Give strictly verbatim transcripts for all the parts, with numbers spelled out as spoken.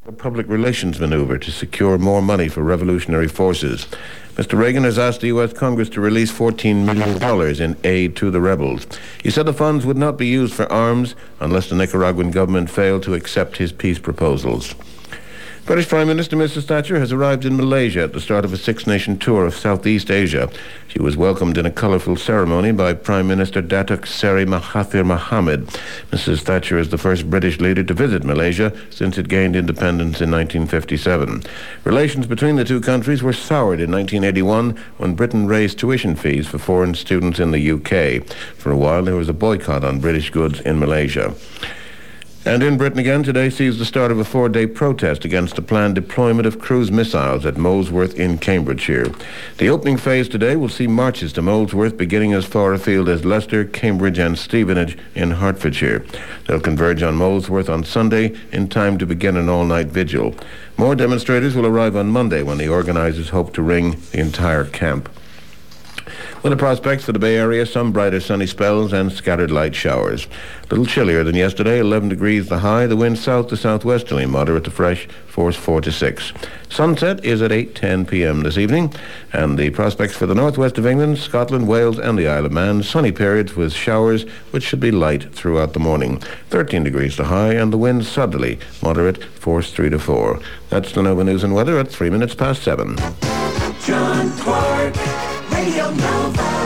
a public relations maneuver to secure more money for revolutionary forces. Mister Reagan has asked the U S Congress to release fourteen million dollars in aid to the rebels. He said the funds would not be used for arms unless the Nicaraguan government failed to accept his peace proposals. British Prime Minister Missus Thatcher has arrived in Malaysia at the start of a six-nation tour of Southeast Asia. She was welcomed in a colourful ceremony by Prime Minister Datuk Seri Mahathir Mohamad. Missus Thatcher is the first British leader to visit Malaysia since it gained independence in nineteen fifty-seven. Relations between the two countries were soured in nineteen eighty-one when Britain raised tuition fees for foreign students in the U K. For a while there was a boycott on British goods in Malaysia. And in Britain again, today sees the start of a four-day protest against the planned deployment of cruise missiles at Molesworth in Cambridgeshire. The opening phase today will see marches to Molesworth beginning as far afield as Leicester, Cambridge and Stevenage in Hertfordshire. They'll converge on Molesworth on Sunday in time to begin an all-night vigil. More demonstrators will arrive on Monday when the organisers hope to ring the entire camp. With the prospects for the Bay Area, some brighter sunny spells and scattered light showers. A little chillier than yesterday, eleven degrees the high, the wind south to southwesterly, moderate to fresh, force four to six. Sunset is at eight ten p.m. this evening, and the prospects for the northwest of England, Scotland, Wales and the Isle of Man, sunny periods with showers, which should be light throughout the morning. thirteen degrees the high, and the wind southerly, moderate, force three to four. That's the Nova News and Weather at three minutes past seven. John Clark, Radio Nova.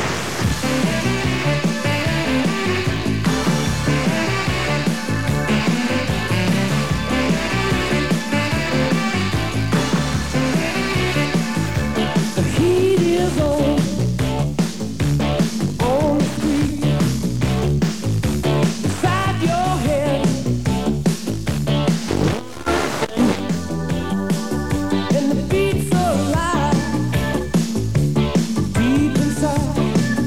The heat is on, on the street, inside your head, and the beats are alive. Deep inside,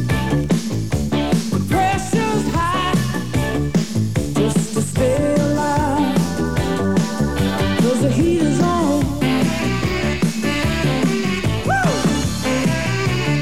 the pressure's high, just to stay alive, 'cause the heat is on. Woo!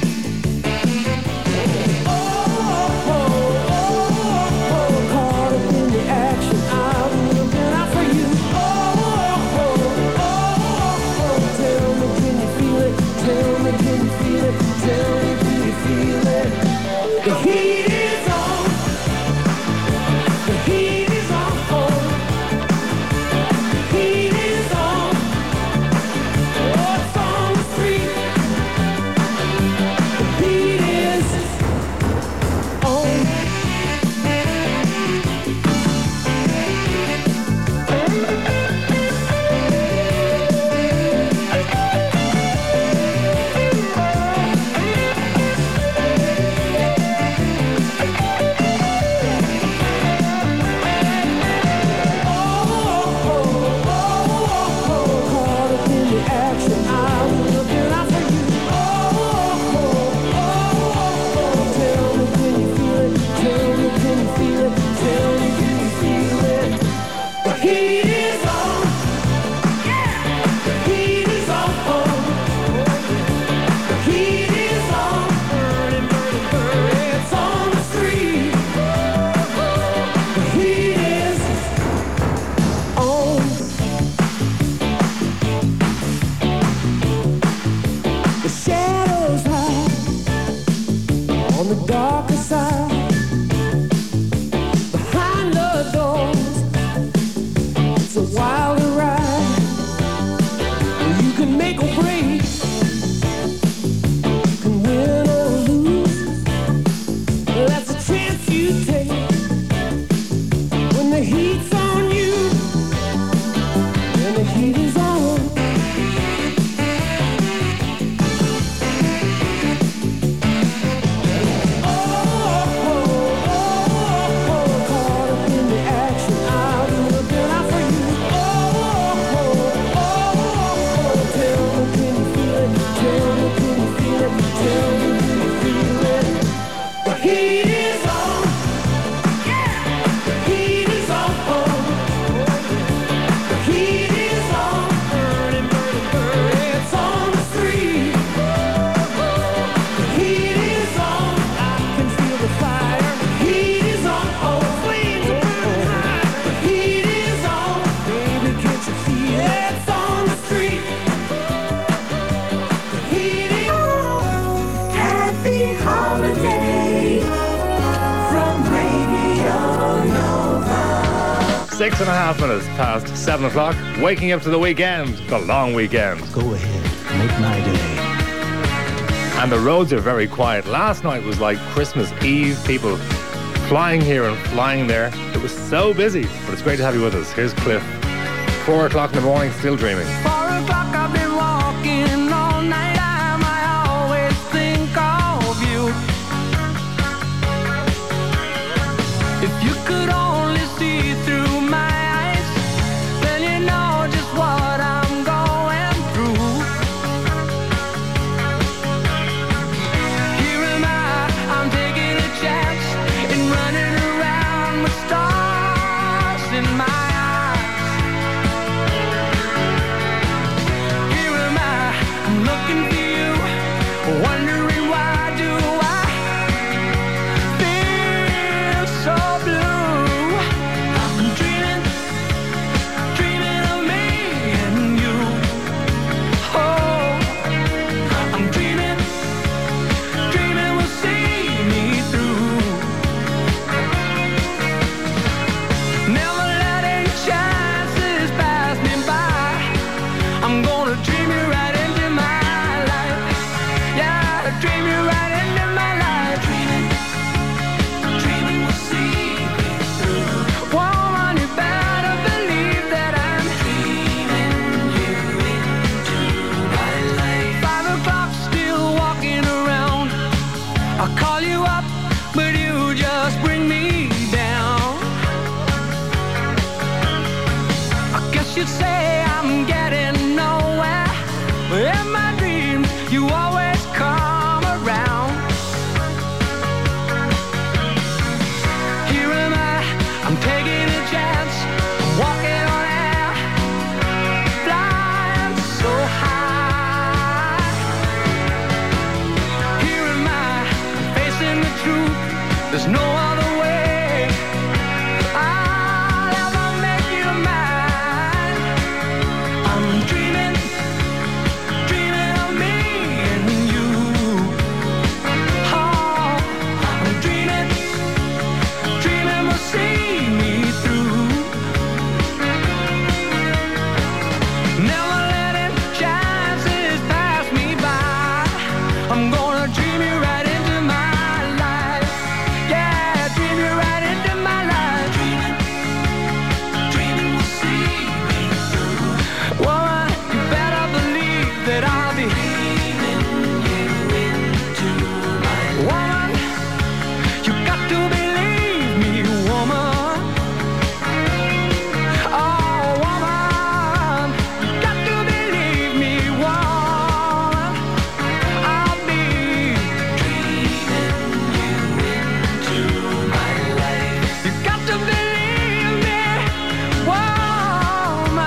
Six and a half minutes past seven o'clock. Waking up to the weekend, the long weekend. Go ahead, make my day. And the roads are very quiet. Last night was like Christmas Eve. People flying here and flying there. It was so busy, but it's great to have you with us. Here's Cliff. Four o'clock in the morning, still dreaming. Four o'clock, I've been walking all night. Time I always think of you. If you could only see through my eyes, then you know just what I'm going through. Here am I, I'm taking a chance and running around with stars in my eyes. Here am I, I'm looking for you, wondering why do I feel so blue. I'm dreaming, dreaming of me and you. Oh, I'm dreaming, dreaming will see me through. Never letting chances pass me by. I'm gonna dream you right into my life. Yeah, dream you right into my life. Dreaming, dreaming will see me through. Woman, you better believe that I'm dreaming you into my life. Five o'clock, still walking around. I call you up, but you just bring me down. I guess you'd say I'm getting nowhere. In my dreams, you always come around. Here am I, I'm taking a chance. I'm walking on air, flying so high. Here am I, facing the truth. There's no other way. I'll ever make you mine. I'm dreaming, dreaming of me and you. Oh, I'm dreaming, dreaming will see me through. Never letting chances pass me by. I'm gonna dream you right into my life. Yeah, dream you right into my life. Dreaming, dreaming will see me through. Woman, you better believe that I'll be dreaming you into my life. Woman, you got to believe me, woman. Oh, woman, you got to believe me, woman. I'll be dreaming you into my life. You got to believe me, woman.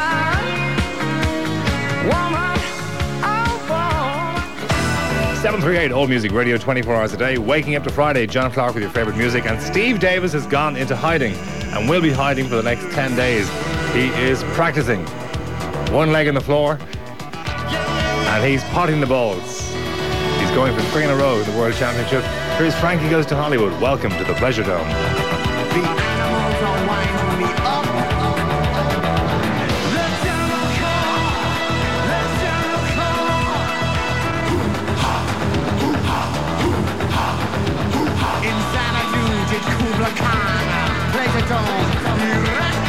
Woman, oh, woman. seven three eight Old Music Radio, twenty-four hours a day. Waking up to Friday, John Clark with your favourite music. And Steve Davis has gone into hiding and will be hiding for the next ten days. He is practicing. One leg on the floor. And he's potting the balls. He's going for three in a row in the World Championship. Here's Frankie Goes to Hollywood. Welcome to the Pleasure Dome. The animals are winding me up. The jungle call, the jungle call. In Xanadu did Kubla Khan Pleasure Dome erect.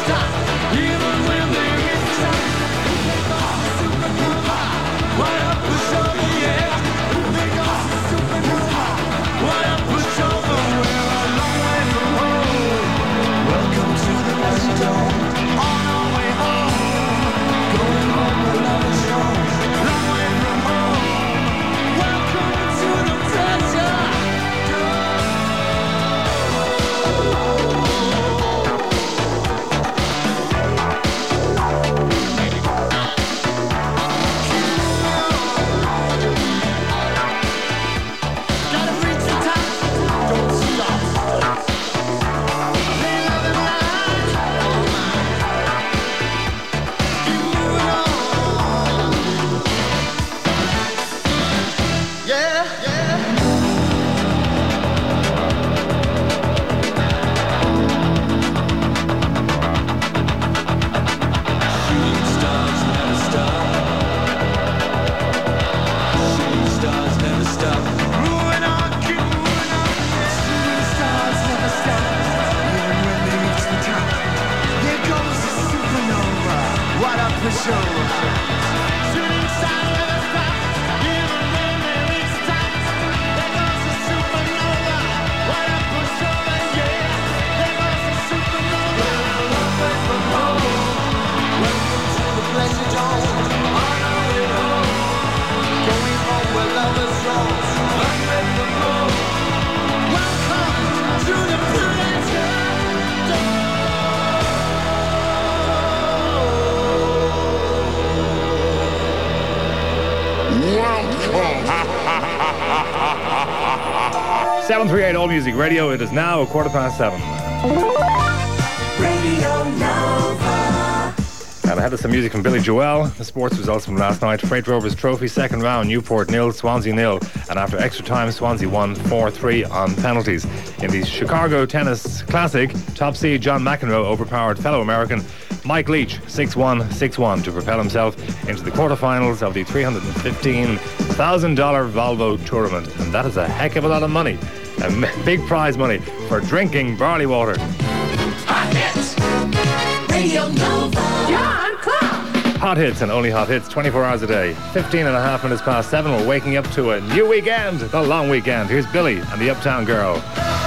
stop, even when they hit the top. They got the supernova, right up push over, yeah. They got the supernova, right up push over. We're a long way from home. Welcome to the Pleasure Dome. On our way home, going home where love is shown. Long way from home. Welcome to the Pleasure Dome. Gotta reach the top, don't stop. They love it live, all mine. Keep moving on. Yeah, yeah. Shooting stars never stop. Shooting stars never stop. Moving on, keep moving on. Shooting stars never stop. Even when they reach the top. There goes the supernova. What up for show? Shooting stars never stop. Even when they reach the top. There goes the supernova. What up for show? Yeah. There goes the supernova. Long way from home. Welcome to the Pleasure Dome. On our way home. Going home where love is strong. Long way from home. Welcome to the Pleasure Dome. seven three eight All Music Radio. It is now a quarter past seven. Radio Nova. And ahead of some music from Billy Joel, the sports results from last night. Freight Rovers Trophy, second round, Newport nil, Swansea nil. And after extra time, Swansea won four three on penalties. In the Chicago Tennis Classic, top seed John McEnroe overpowered fellow American Mike Leach six one, six one to propel himself into the quarterfinals of the three hundred fifteen thousand dollars Volvo tournament. And that is a heck of a lot of money. A m- big prize money for drinking barley water. Hot hits. Radio Nova. John Clark. Hot hits and only hot hits twenty-four hours a day. fifteen and a half minutes past seven. We're waking up to a new weekend, the long weekend. Here's Billy and the Uptown Girl.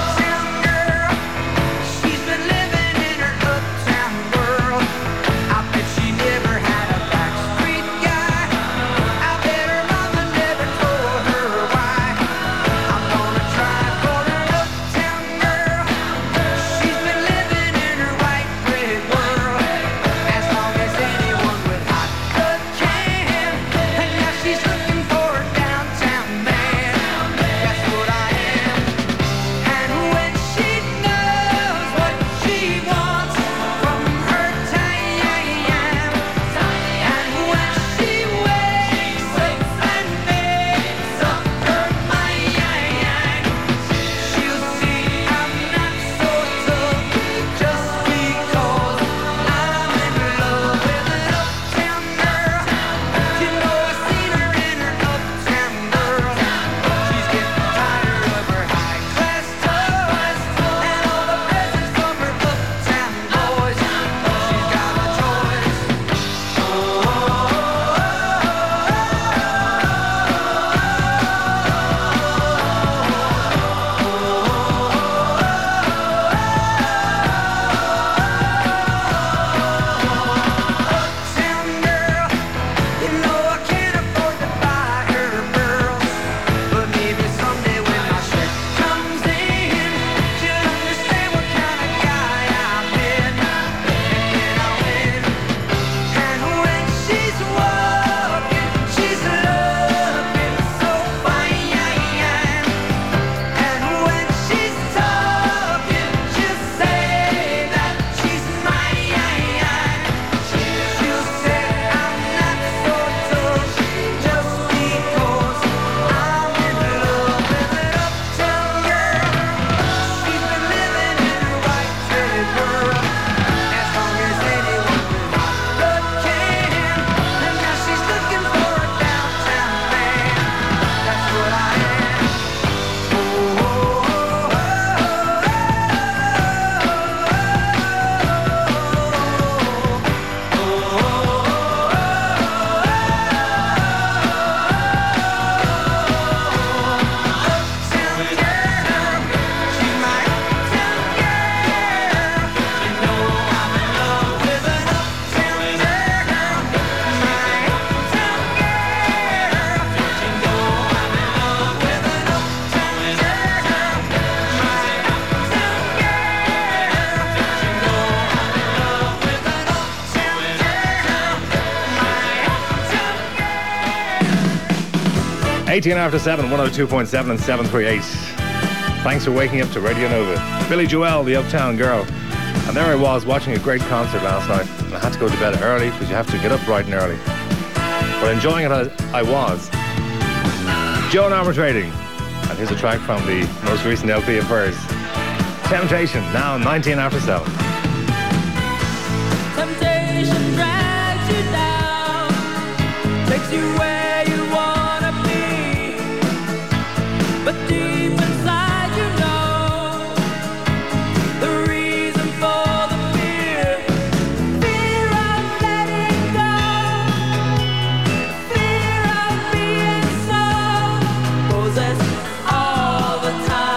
She's been living in her uptown world. I bet she never had a backstreet guy. I bet her mother never told her why. I'm gonna try for her uptown girl. She's been living in her white bread world as long as anyone with hot blood can. And now she's looking for a downtown man. That's what I am. And eighteen after seven, one oh two point seven and seven thirty-eight. Thanks for waking up to Radio Nova. Billy Joel, the Uptown Girl. And there I was watching a great concert last night. And I had to go to bed early because you have to get up bright and early. But enjoying it as I was. Joan Armour Trading. And here's a track from the most recent L P of hers. Temptation, now nineteen after seven. Temptation drags you down, takes you where you wanna be, but deep inside you know the reason for the fear. Fear of letting go, fear of being so possessed all the time.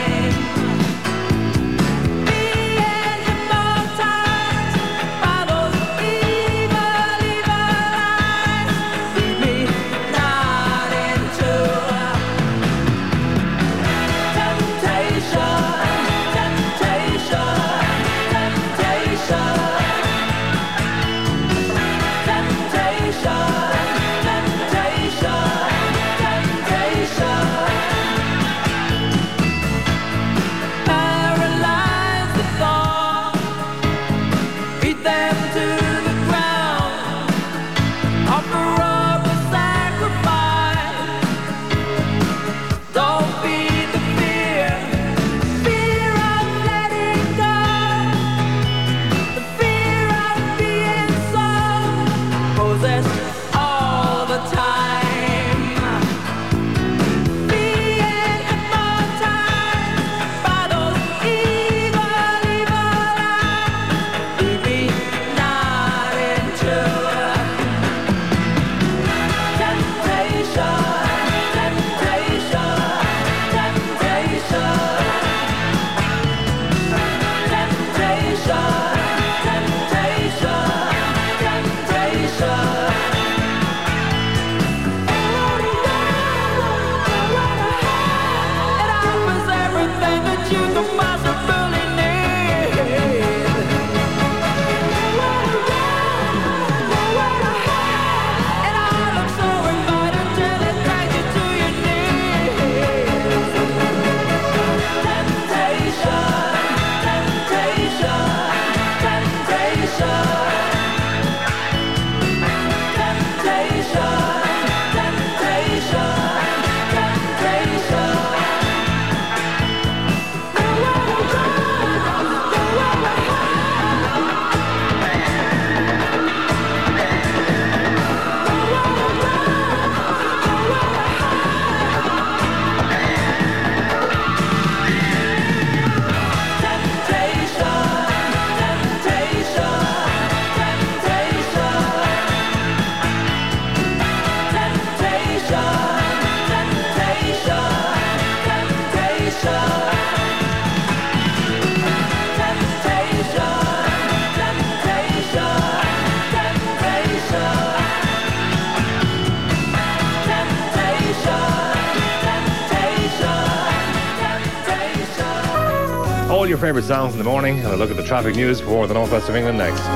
All your favourite sounds in the morning, and a look at the traffic news for the northwest of England next.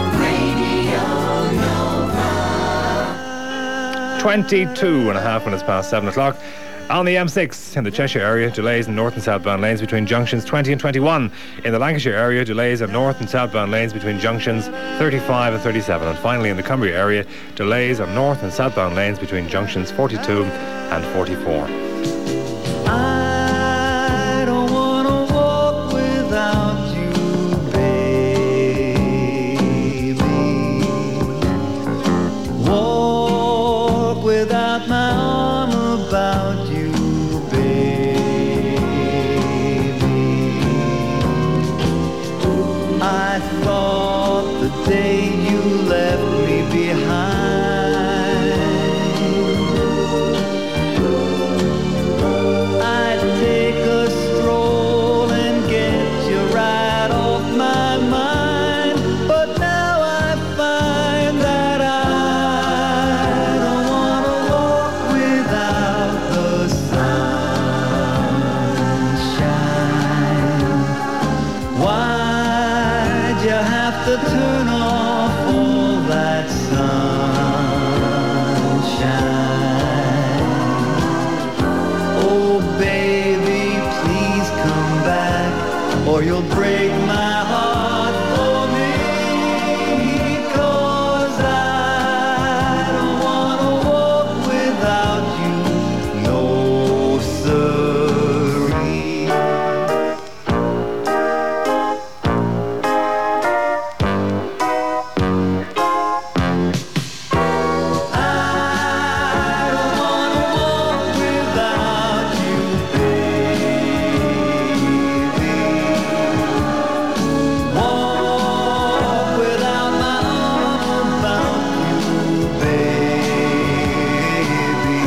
twenty-two and a half minutes past seven o'clock. On the M six in the Cheshire area, delays in north and southbound lanes between junctions twenty and twenty-one. In the Lancashire area, delays on north and southbound lanes between junctions thirty-five and thirty-seven. And finally, in the Cumbria area, delays on north and southbound lanes between junctions forty-two and forty-four. I don't wanna walk without you, baby. Walk without my arm about you, baby. I thought the day you left me behind, break my heart for me, 'cause I don't wanna walk without you, no siree. I don't wanna walk without you, baby. Walk without my arm about you, baby.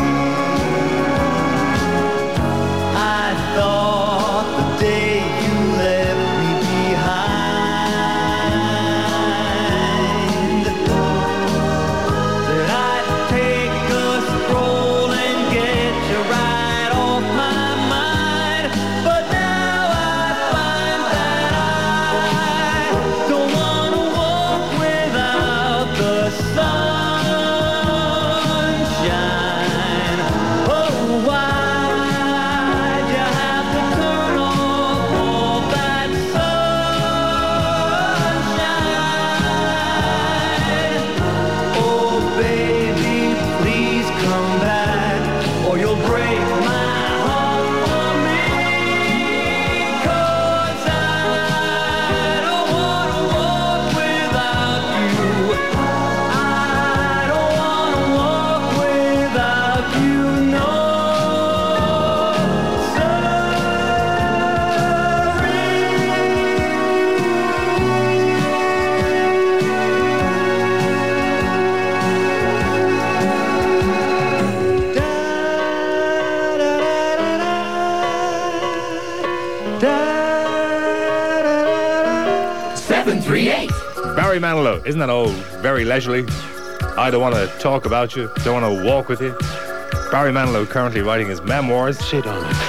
I thought the day you left me behind that I'd take a stroll and get you right off my mind. But now I find that I don't wanna walk without the sunshine. Oh, why'd you have to turn off all that sunshine? Oh, baby, please come back, or you'll break my heart for me. 'Cause I don't wanna walk without you. I don't wanna walk without you, no. seven three eight. Barry Manilow, isn't that all very leisurely? I don't want to talk about you, don't want to walk with you. Barry Manilow currently writing his memoirs. Shit on it.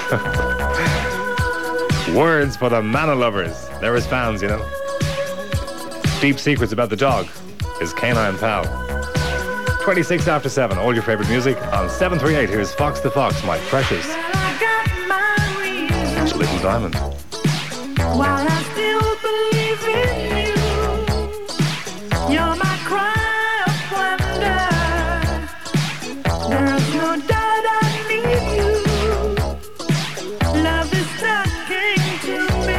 Words for the Mana lovers. They're his fans, you know. Deep secrets about the dog. His canine pal. twenty-six after seven. All your favorite music on seven three eight. Here's Fox the Fox, my precious I got my reasons little diamond. while I still believe in you. You're my cry of wonder. There's no doubt I need you. Love is talking to me.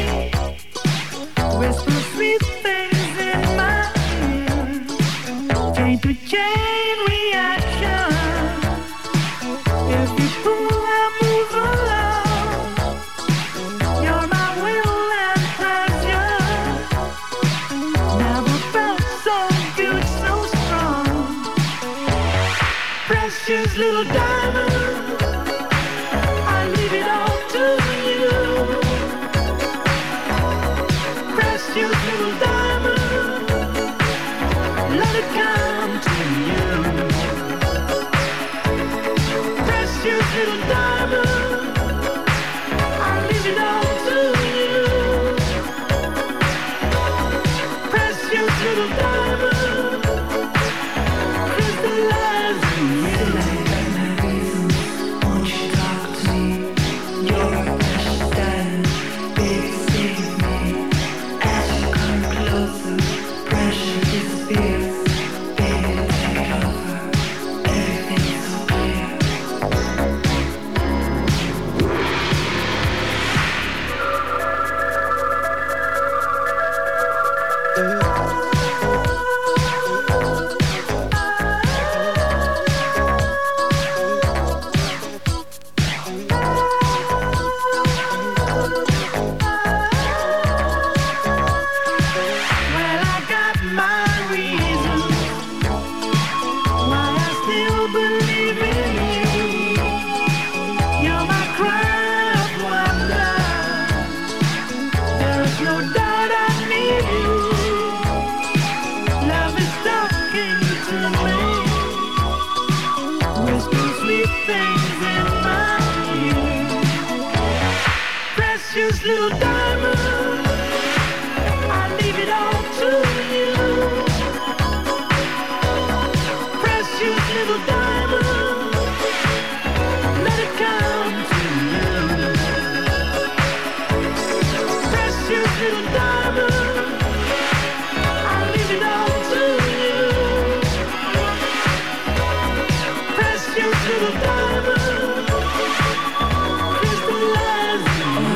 Whisper sweet things in my ear. Chain to chain reaction. If you pull, I move along. You're my will and pleasure. Never felt so good, so strong. Precious little diamond, I leave it all to you. Precious little diamond, let it come to you. Precious little diamond, I leave it all to you. Precious little diamond, crystallize in you. Won't you talk to me? You're a precious diamond, baby, save me. As you come closer, pressure disappears. Baby, take over. Everything's so clear. the diamond. I leave it all to you. Press you to the diamond. Crystallize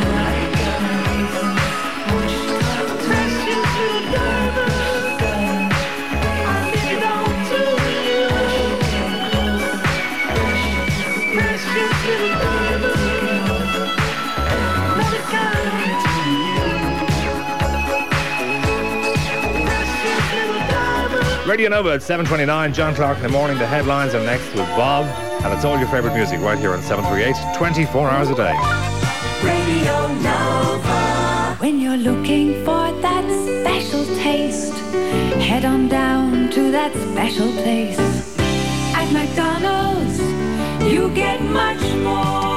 press you to the diamond. I leave it all to you. Press you to the diamond. Let it come to you. Press you to the diamond. Radio Nova at seven twenty-nine, John Clark in the morning. The headlines are next with Bob, and it's all your favourite music right here on seven thirty-eight, twenty-four hours a day. Radio Nova. When you're looking for that special taste, head on down to that special place. At McDonald's, you get much more.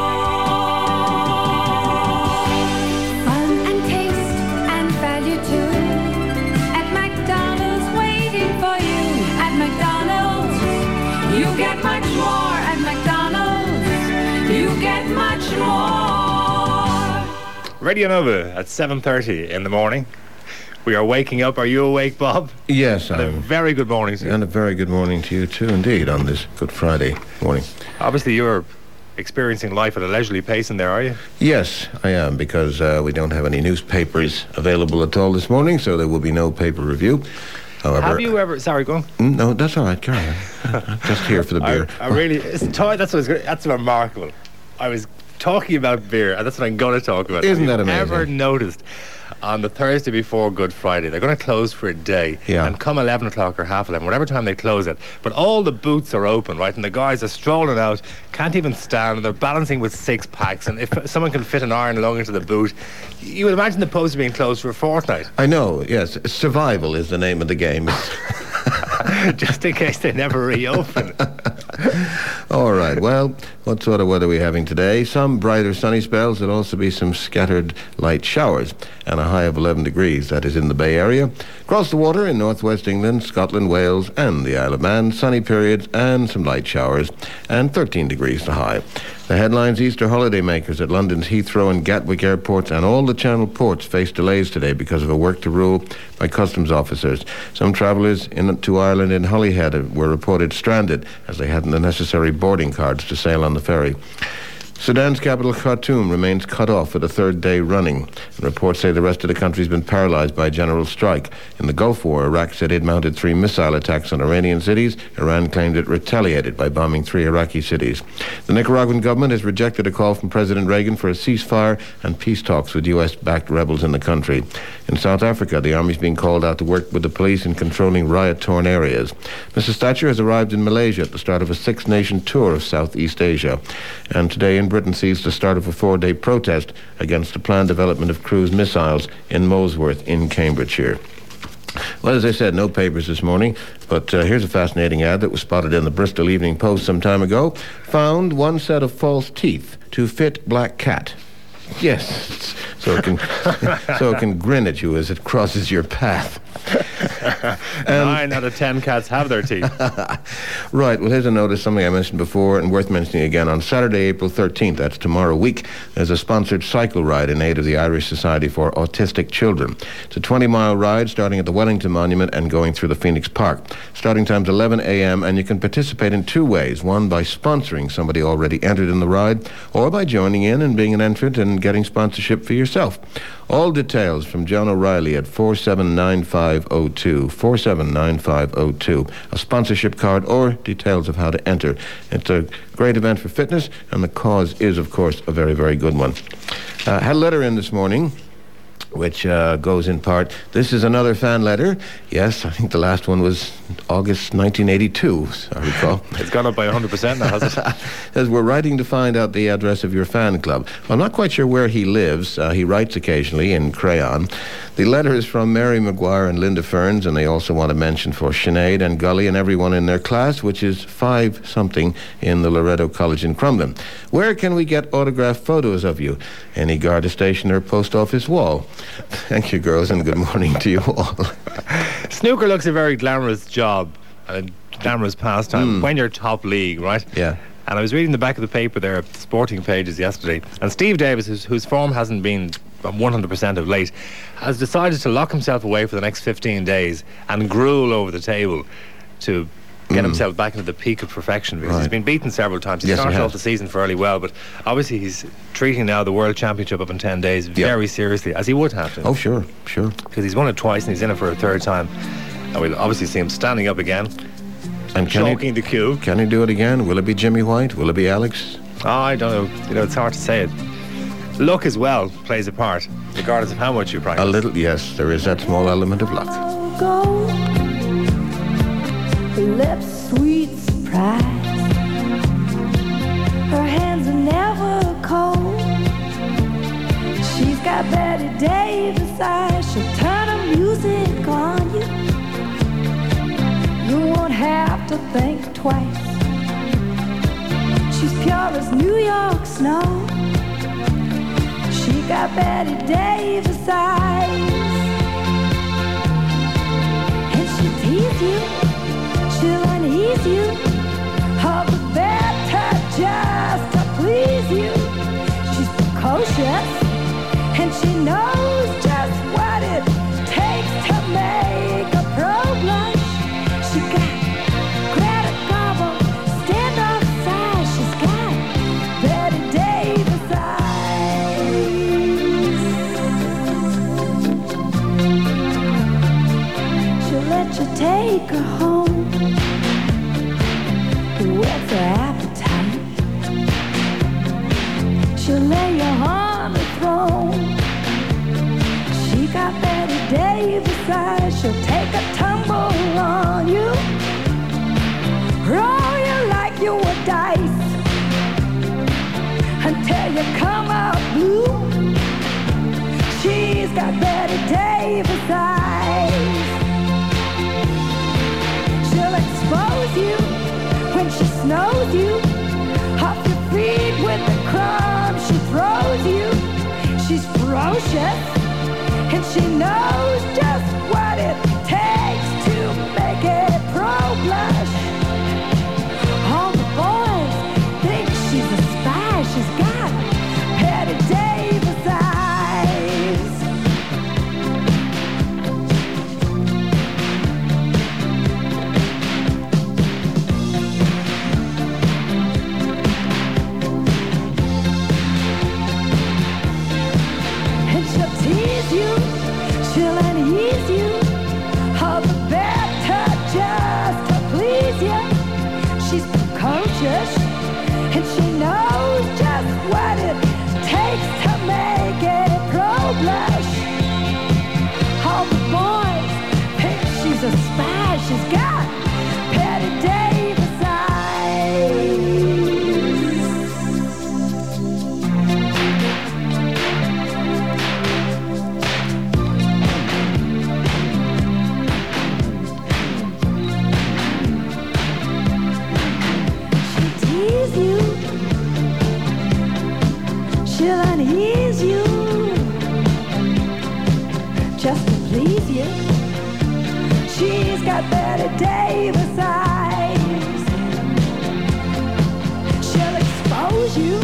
Fun and taste and value too. At McDonald's, waiting for you. At McDonald's, you get much more. At McDonald's, you get much more. Radio Nova at seven thirty in the morning. We are waking up. Are you awake, Bob? Yes, And a I'm. very good morning to you. And a very good morning to you too, indeed, on this Good Friday morning. Obviously, you're experiencing life at a leisurely pace in there, are you? Yes, I am, because uh, we don't have any newspapers available at all this morning, so there will be no paper review. However, Have you ever... Sorry, go on. Mm, no, that's all right, carry on. I'm just here for the beer. I, I really... It's, t- that's, what's, that's remarkable. I was talking about beer, and that's what I'm going to talk about. Isn't Have that you amazing? ever noticed on the Thursday before Good Friday, they're going to close for a day, Yeah. and come eleven o'clock or half eleven, whatever time they close it, but all the booths are open, right, and the guys are strolling out, can't even stand, and they're balancing with six packs, and if someone can fit an iron lung into the boot, you would imagine the pubs are being closed for a fortnight, I know, yes. Survival is the name of the game. just in case they never reopen. All right, well, what sort of weather are we having today? Some brighter sunny spells. There'll also be some scattered light showers and a high of eleven degrees. That is in the Bay Area. Across the water in northwest England, Scotland, Wales, and the Isle of Man, sunny periods and some light showers, and thirteen degrees the high. The headlines: Easter holidaymakers at London's Heathrow and Gatwick airports and all the Channel ports face delays today because of a work to rule by customs officers. Some travellers in, to Ireland in Holyhead were reported stranded as they hadn't the necessary boarding cards to sail on the ferry. Sudan's capital, Khartoum, remains cut off for the third day running. And reports say the rest of the country has been paralyzed by a general strike. In the Gulf War, Iraq said it mounted three missile attacks on Iranian cities. Iran claimed it retaliated by bombing three Iraqi cities. The Nicaraguan government has rejected a call from President Reagan for a ceasefire and peace talks with U S-backed rebels in the country. In South Africa, the army is being called out to work with the police in controlling riot-torn areas. Missus Thatcher has arrived in Malaysia at the start of a six-nation tour of Southeast Asia. And today in Britain sees the start of a four-day protest against the planned development of cruise missiles in Molesworth in Cambridgeshire. Well, as I said, no papers this morning, but uh, here's a fascinating ad that was spotted in the Bristol Evening Post some time ago. Found one set of false teeth to fit black cat. Yes, so it can so it can grin at you as it crosses your path. Nine out of ten cats have their teeth. Right, well, here's a notice, something I mentioned before and worth mentioning again. On Saturday, April thirteenth, that's tomorrow week, there's a sponsored cycle ride in aid of the Irish Society for Autistic Children. It's a twenty-mile ride starting at the Wellington Monument and going through the Phoenix Park. Starting time's eleven a.m., and you can participate in two ways. One, by sponsoring somebody already entered in the ride, or by joining in and being an entrant and getting sponsorship for yourself. All details from John O'Reilly at four seven nine five oh two, four seven nine five oh two. A sponsorship card or details of how to enter. It's a great event for fitness, and the cause is, of course, a very, very good one. Uh, had a letter in this morning, which uh, goes in part. This is another fan letter. Yes, I think the last one was August nineteen eighty-two, I recall. It's gone up by one hundred percent now, has it? Says, we're writing to find out the address of your fan club. Well, I'm not quite sure where he lives. Uh, he writes occasionally in crayon. The letter is from Mary Maguire and Linda Ferns, and they also want to mention for Sinead and Gully and everyone in their class, which is five something in the Loretto College in Crumlin. Where can we get autographed photos of you? Any Garda station or post office wall? Thank you, girls, and good morning to you all. Snooker looks a very glamorous job and a glamorous pastime Mm. when you're top league, right? Yeah. And I was reading the back of the paper there, Sporting Pages, yesterday, and Steve Davis, whose, whose form hasn't been one hundred percent of late, has decided to lock himself away for the next fifteen days and gruel over the table to get Mm. himself back into the peak of perfection, because he's Right. been beaten several times. He Yes, he started has. off the season fairly well, but obviously he's treating now the World Championship up in ten days very seriously, as he would have to, Oh, sure, sure. because he's won it twice and he's in it for a third time. And we'll obviously see him standing up again, And can choking he, the cue. can he do it again? Will it be Jimmy White? Will it be Alex? Oh, I don't know. You know, it's hard to say it. Luck as well plays a part, regardless of how much you practice. A little, yes, there is that small element of luck. Go, lips sweet surprise. Her hands are never cold. She's got Betty Davis eyes. She'll turn her music on you. You won't have to think twice. She's pure as New York snow. She got Betty Davis eyes. And she'll tease you, she'll unease you, all the better just to please you. She's precocious, and she knows just what it takes to make a pro blush. She got Greta Garbo, stand off side. She's got Betty Davis eyes. She'll let you take her home with her appetite. She'll lay you on the throne. She got Betty Davis eyes. She'll take a tumble on you, roll you like you were dice, until you come out blue. She's got Betty Davis eyes. She'll expose you when she snows you, off your feet with the crumbs she throws you. She's ferocious, and she knows just what it takes to make a pro blush. All the boys think she's a spy. She's got Betty Davis eyes. And she'll tease you, she'll unease you, all the better just to please you. She's precocious, and she knows just what it takes to make a pro blush. All the boys think she's a spy. She's got Betty Davis eyes. She'll tease you, she'll unease you, just to please you. She's got Betty Davis eyes. She'll expose you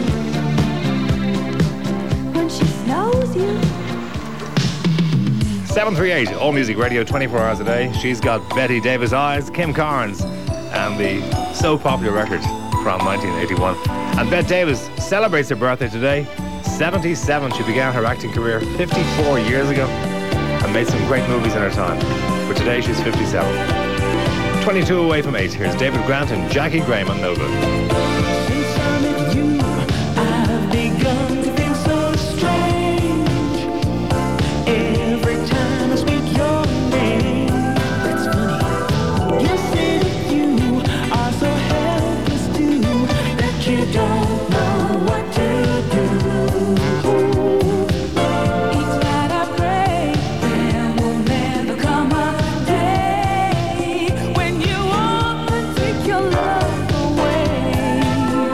when she snows you. seven three eight, All Music Radio, twenty-four hours a day. She's got Betty Davis eyes, Kim Carnes, and the so popular record from nineteen eighty-one. And Bette Davis celebrates her birthday today, seventy-seven. She began her acting career fifty-four years ago and made some great movies in her time. But today she's fifty-seven. twenty-two away from eight. Here's David Grant and Jackie Graham on Nova. Since I met you, I've begun to feel so strange. Every time I speak your name, it's funny. You say that you are so helpless too, that you don't know what to do. Each night I pray there will never come a day when you won't take your love away.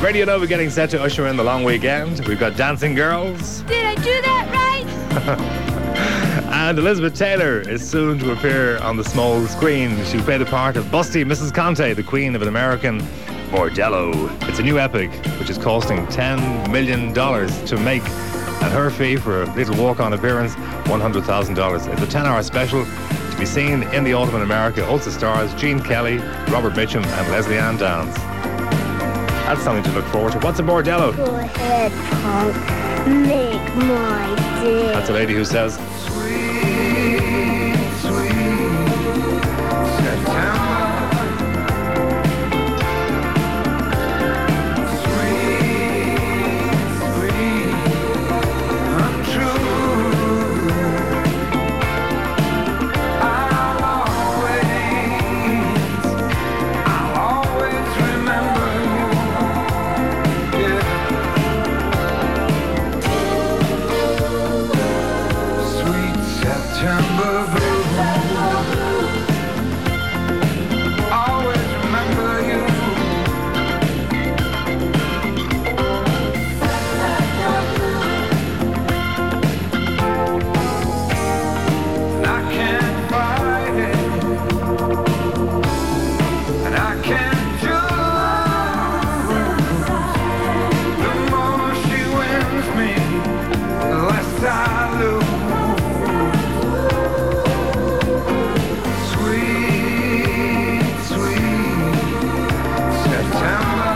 Radio Nova getting set to usher in the long weekend. We've got Dancing Girls. Did I do that right? And Elizabeth Taylor is soon to appear on the small screen. She'll play the part of busty Missus Conte, the queen of an American bordello. It's a new epic, which is costing ten million dollars to make. And her fee for a little walk-on appearance, one hundred thousand dollars. It's a ten-hour special to be seen in the autumn in America. Also stars Gene Kelly, Robert Mitchum and Leslie Ann Downs. That's something to look forward to. What's a bordello? Go ahead, punk. Make my day. That's a lady who says, Sweet, sweet September. Sweet, sweet, untrue. I'll always, I'll always remember you. Yeah. Sweet September blue. Always remember you. And I can't fight it. And I can't choose. The more she wins me, the less I lose. Sweet, sweet September.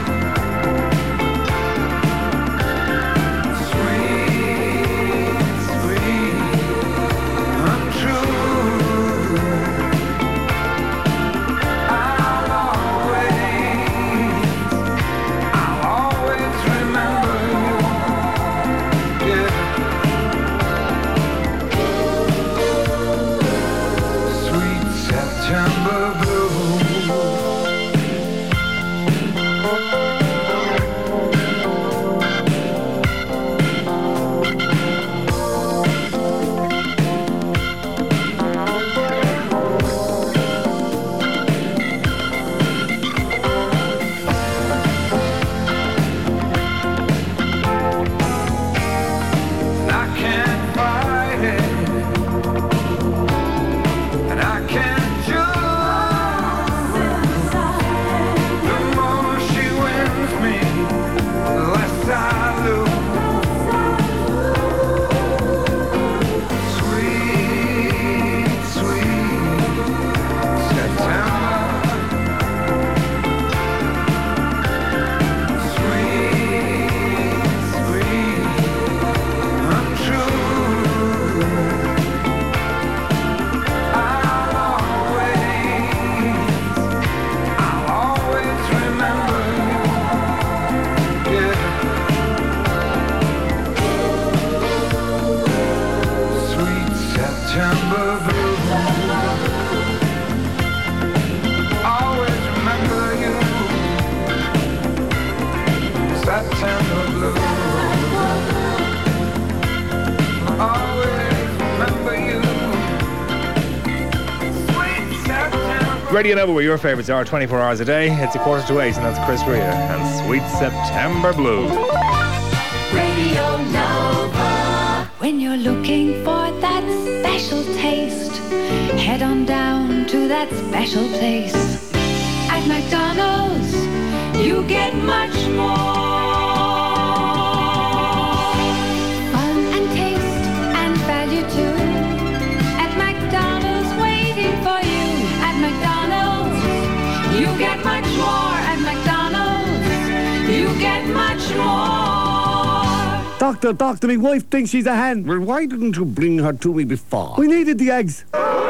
Sweet, sweet, untrue. I'll always, I'll always remember you. Yeah. Sweet September blue. And I can't fight it. And I can't choose. The more she wins me, the less I lose. Sweet, sweet September. Sweet, sweet, untrue. I'll always, I'll always remember you. Yeah. Sweet September blue. Always remember you. September blue. Always remember you. Sweet September. Radio Nova, where your favourites are twenty-four hours a day. It's a quarter to eight, and that's Chris Rea and Sweet September Blue. Radio Nova. When you're looking for that special taste, head on down to that special place. At McDonald's, you get much more. Fun and taste and value too. At McDonald's, waiting for you. At McDonald's, you get much more. At McDonald's, you get much more. Doctor, doctor, my wife thinks she's a hen. Well, why didn't you bring her to me before? We needed the eggs.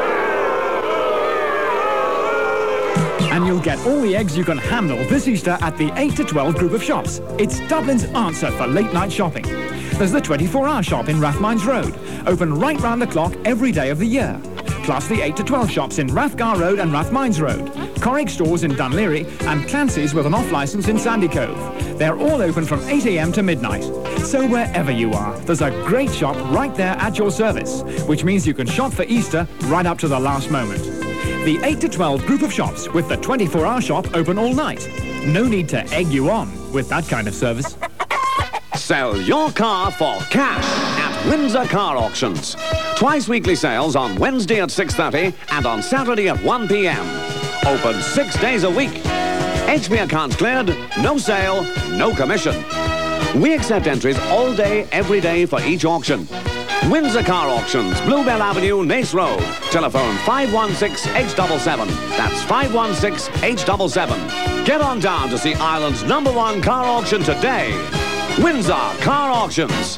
And you'll get all the eggs you can handle this Easter at the eight to twelve group of shops. It's Dublin's answer for late night shopping. There's the twenty-four hour shop in Rathmines Road, open right round the clock every day of the year. Plus the eight to twelve shops in Rathgar Road and Rathmines Road, Corrick stores in Dunleary and Clancy's with an off licence in Sandy Cove. They're all open from eight a m to midnight. So wherever you are, there's a great shop right there at your service, which means you can shop for Easter right up to the last moment. The eight to twelve group of shops with the twenty-four hour shop open all night. No need to egg you on. with that kind of service. Sell your car for cash at Windsor Car Auctions. Twice weekly sales on Wednesday at six thirty and on Saturday at one p m. Open six days a week. H P accounts cleared, no sale, no commission. We accept entries all day, every day for each auction. Windsor Car Auctions, Bluebell Avenue, Nace Road. Telephone five one six eight seven seven. That's five one six eight seven seven. Get on down to see Ireland's number one car auction today. Windsor Car Auctions.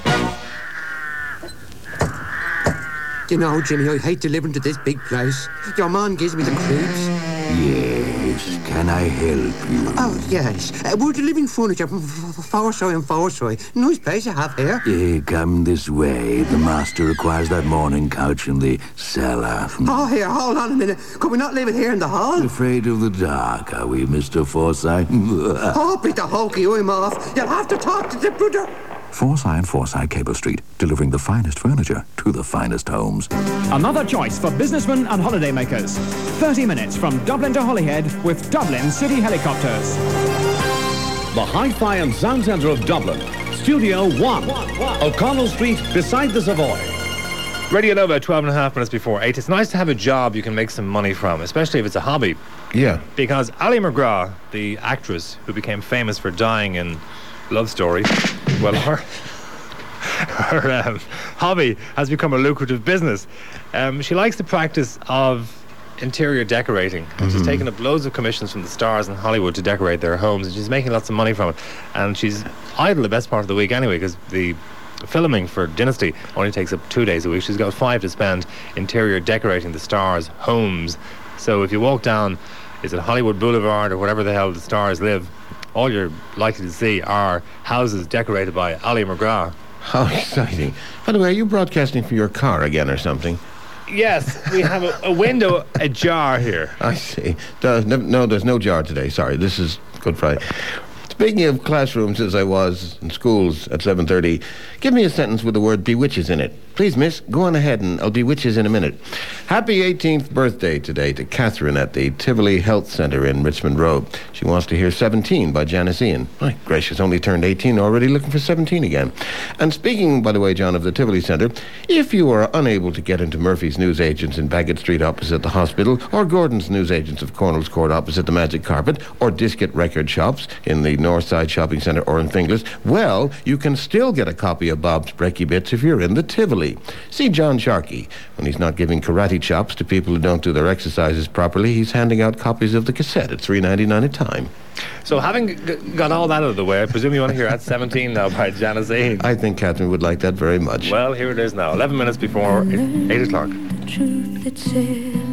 You know, Jimmy, I hate delivering to this big place. Your man gives me the creeps. Yes, can I help you? Oh, yes. Uh, we're delivering furniture from Forsoy and Forsoy. Nice place you have here. Eh, come this way. The master requires that morning couch in the cellar. Oh, here, hold on a minute. Could we not leave it here in the hall? Afraid of the dark, are we, Mister Forsyth? Oh, Peter Hokey, I'm off. You'll have to talk to the brother. Forsyth and Forsyth Cable Street, delivering the finest furniture to the finest homes. Another choice for businessmen and holidaymakers. thirty minutes from Dublin to Holyhead with Dublin City Helicopters. The Hi-Fi and Sound Centre of Dublin. Studio One. O'Connell Street, beside the Savoy. Radio Nova, twelve and a half minutes before eight. It's nice to have a job you can make some money from, especially if it's a hobby. Yeah. Because Ali McGrath, the actress who became famous for dying in Love Story, well, her, her um, hobby has become a lucrative business. Um, she likes the practice of interior decorating. Mm-hmm. She's taken up loads of commissions from the stars in Hollywood to decorate their homes, and she's making lots of money from it. And she's idle the best part of the week anyway, because the filming for Dynasty only takes up two days a week. She's got five to spend interior decorating the stars' homes. So if you walk down, is it Hollywood Boulevard or whatever the hell the stars live, all you're likely to see are houses decorated by Ali McGrath. How exciting. By the way, are you broadcasting from your car again or something? Yes, we have a, a window ajar here. I see. Does, no, no, there's no jar today. Sorry, this is Good Friday. Speaking of classrooms, as I was in schools at seven thirty, give me a sentence with the word bewitches in it. Please, miss, go on ahead and I'll bewitches in a minute. Happy eighteenth birthday today to Catherine at the Tivoli Health Centre in Richmond Road. She wants to hear seventeen by Janice Ian. My gracious, only turned eighteen, already looking for seventeen again. And speaking, by the way, John, of the Tivoli Centre, if you are unable to get into Murphy's Newsagents in Bagot Street opposite the hospital, or Gordon's Newsagents of Cornell's Court opposite the Magic Carpet, or Disket Record Shops in the Northside Shopping Centre or in Finglas, well, you can still get a copy of Bob's Brekkie Bits if you're in the Tivoli. See John Sharkey. When he's not giving karate chops to people who don't do their exercises properly, he's handing out copies of the cassette at three ninety-nine a time. So having g- got all that out of the way, I presume you want to hear At seventeen now by Janice Ian. I think Catherine would like that very much. Well, here it is now, eleven minutes before eight o'clock. Truth that said